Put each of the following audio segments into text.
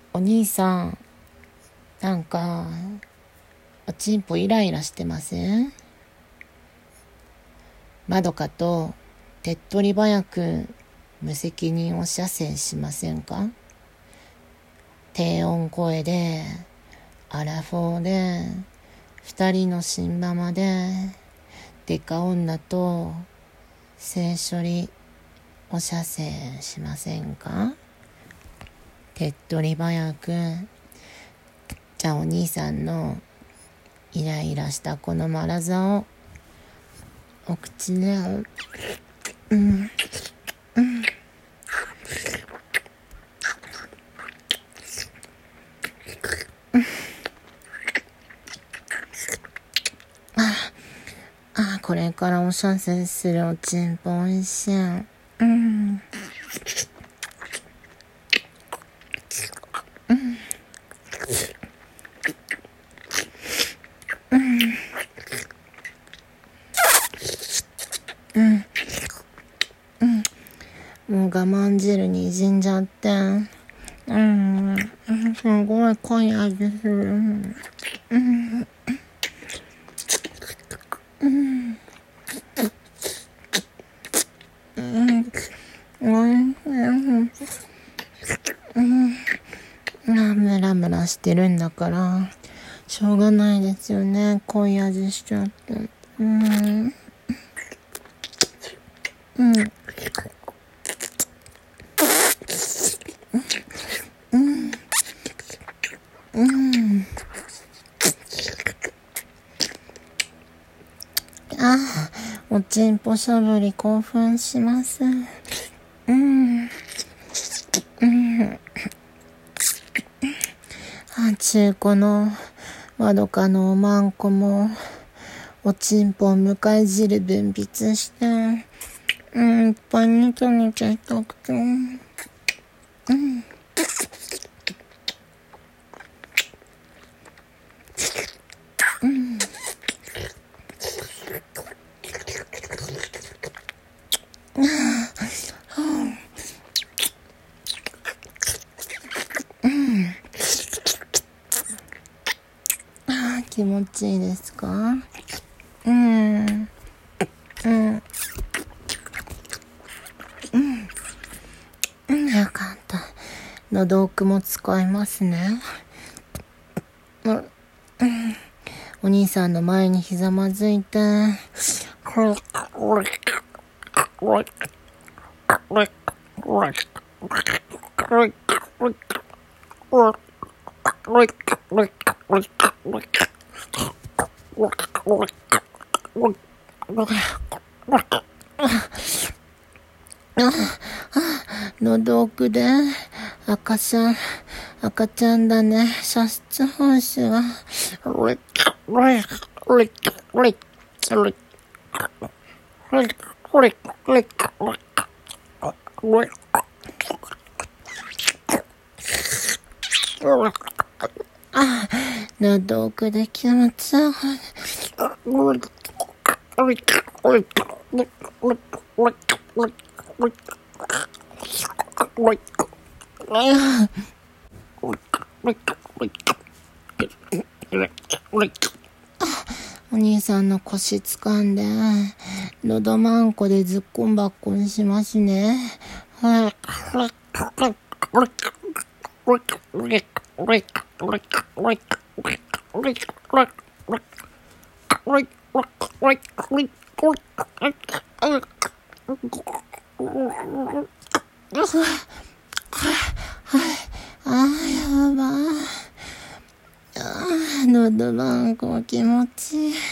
お兄さん、なんかおちんぽイライラしてません？まどかと手っ取り早く無責任お射精しませんか？低音声でアラフォーで二人の新ママでデカ女と性処理お射精しませんか？手っ取り早く。じゃあお兄さんのイライラしたこのマラザをお口でこれからお射精するおちんぽおいしい。もう我慢汁にじんじゃって、すごい濃い味する。ムラムラしてるんだからしょうがないですよね、濃い味しちゃって。おちんぽしゃぶり興奮します。中古のまどかのおまんこもおちんぽを迎え汁分泌していっぱいニチャニチャしたくて気持ちいいですか？よかった。喉奥も使いますね。お兄さんの前にひざまずいて喉奥で赤ちゃんだね、射出本子が喉奥で気持ちよお兄さんの腰掴んで喉まんこでずっこんばっこんしますね。やば喉まんこ気持ちいい。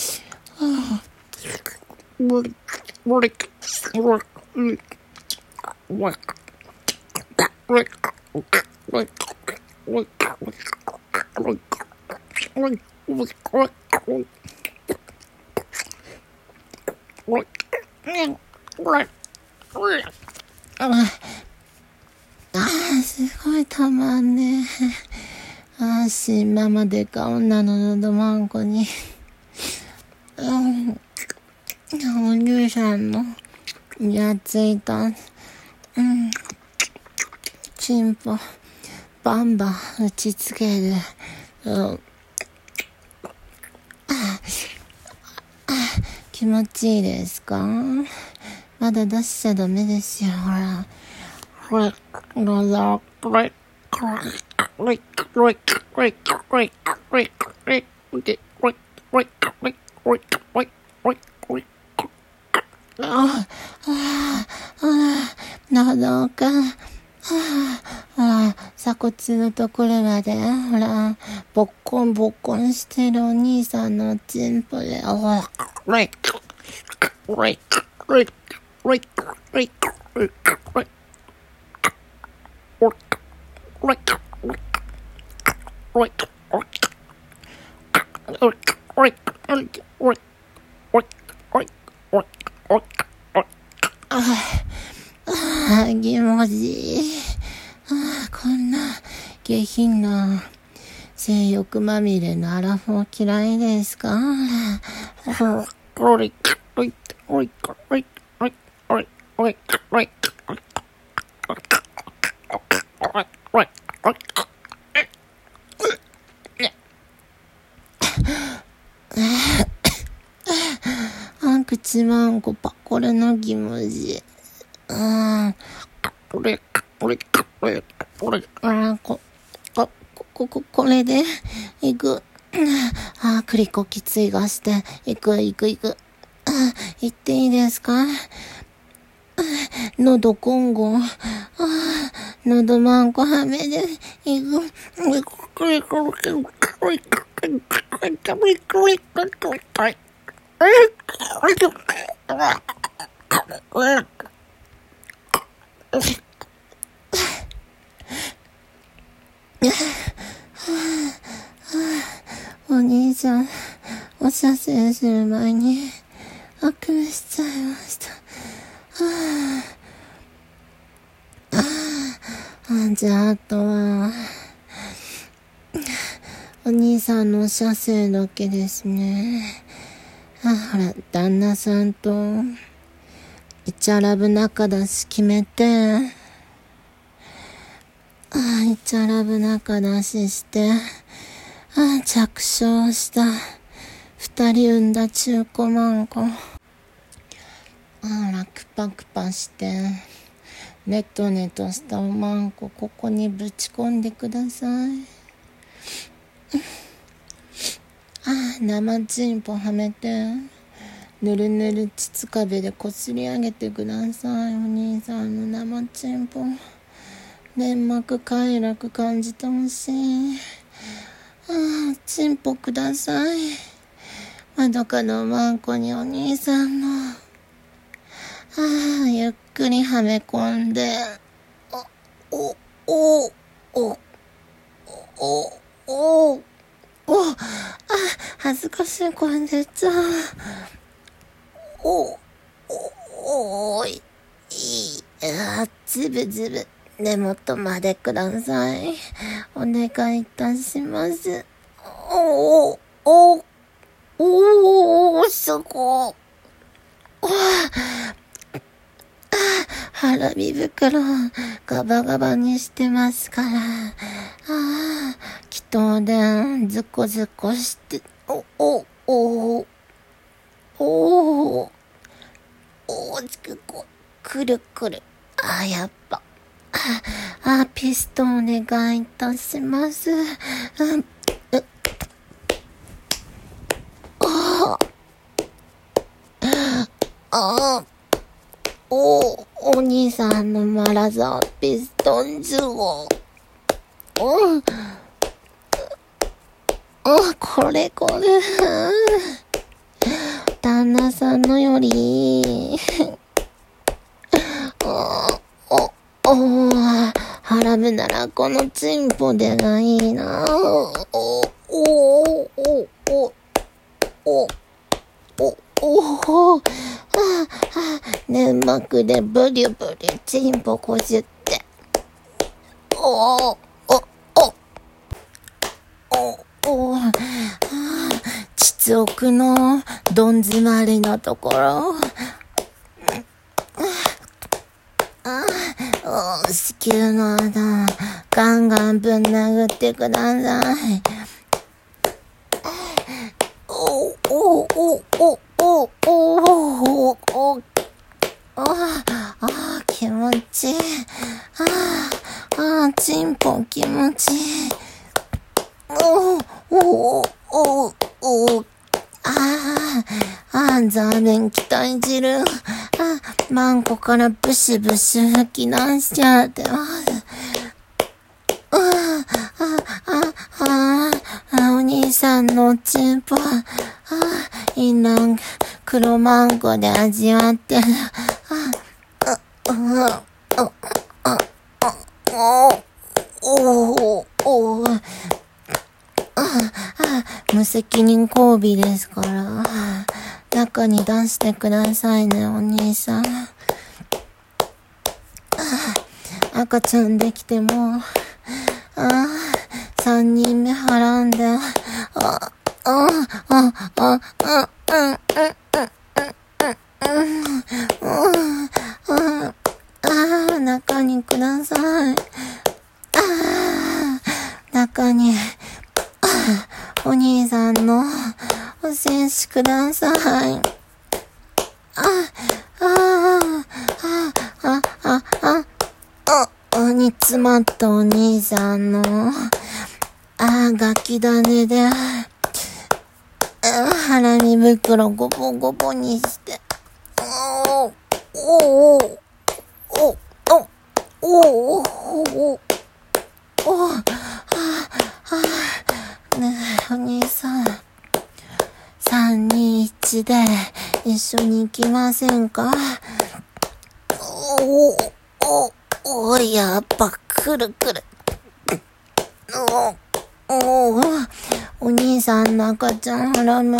すごいたまんね。新ママデカ女の喉まんこにお兄さんのやついたチンポバンバン打ちつける。気持ちいいですか？まだ出しちゃダメですよ。ほら。ほら、喉が、鎖骨のところまで、ほら、ボッコンボッコンしてるお兄さんのチンポで、気持ちいい。こんな下品な性欲まみれのアラフォー嫌いですか？口まんこパコレの気持ち。これでいく。クリコきついがしていく。行っていいですか？喉コンゴ。喉まんこはめでいく。お兄ちゃん、お射精する前にあくびしちゃいました。じゃあ、あとはお兄さんのお射精だけですね。ほら、旦那さんとイチャラブ仲出し決めて、イチャラブ仲出しして、着床した2人産んだ中古マンコ。クパクパしてネトネトしたおまんこここにぶち込んでください。生チンポはめてぬるぬる膣壁でこすり上げてください。お兄さんの生チンポ粘膜快楽感じてほしい。チンポください。裸のマンコにお兄さんのゆっくりはめ込んで恥ずかしい声出ちゃう。ズブズブ根元までください。お願いいたします。そこ。腹身袋ガバガバにしてますから。気筒でズコズコして、くるくる。やっぱ。ピストンお願いいたします。お兄さんのマラザーピストンズを。これ。旦那さんのより。ハラムならこのチンポでがいいな。粘膜でブリュブリュチンポこじって。膣奥のどん詰まりのところ。子宮の穴ガンガンぶん殴ってください。気持ちいい。チンポ気持ちいい。ザーメン鍛え汁。マンコからブシブシ吹き出しちゃってます。お兄さんのチンポ。インラン黒マンゴで味わってる。無責任交尾ですから、中に出してくださいね、お兄さん。赤ちゃんできても、3人目はらんで、中にください。中に、お兄さんのお精子ください。煮詰まったお兄さんの、ガキ種で、ハラミ袋ゴボゴボにして、ねえ、お兄さん、321で一緒に行きませんか？やっぱくるくる。お兄さんの赤ちゃんハラム。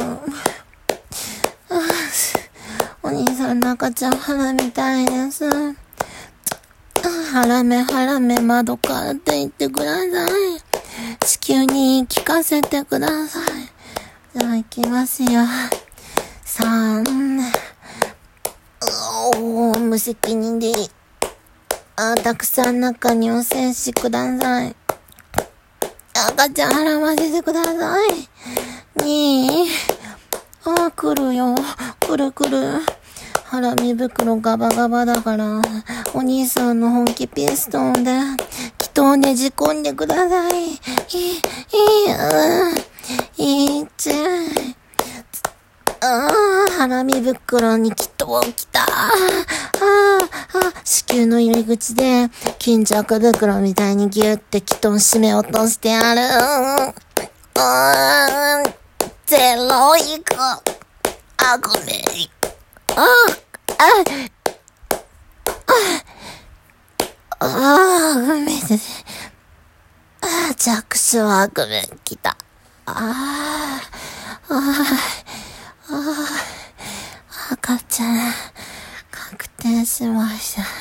お兄さんの赤ちゃんハラみたいです。ハラメ窓からって言ってください。地球に聞かせてください。じゃあ行きますよ。無責任でいい。たくさん中にお精子ください。赤ちゃん払わせてください。2、来るよ。来る。ハラミ袋ガバガバだから、お兄さんの本気ピストンで、気筒ねじ込んでください。ハラミ袋に気筒きた。子宮の入り口で、巾着袋みたいにギュって気筒締め落としてやる。0いく。ごめん。ごめん。着手はごめん、来た。赤ちゃん、確定しました。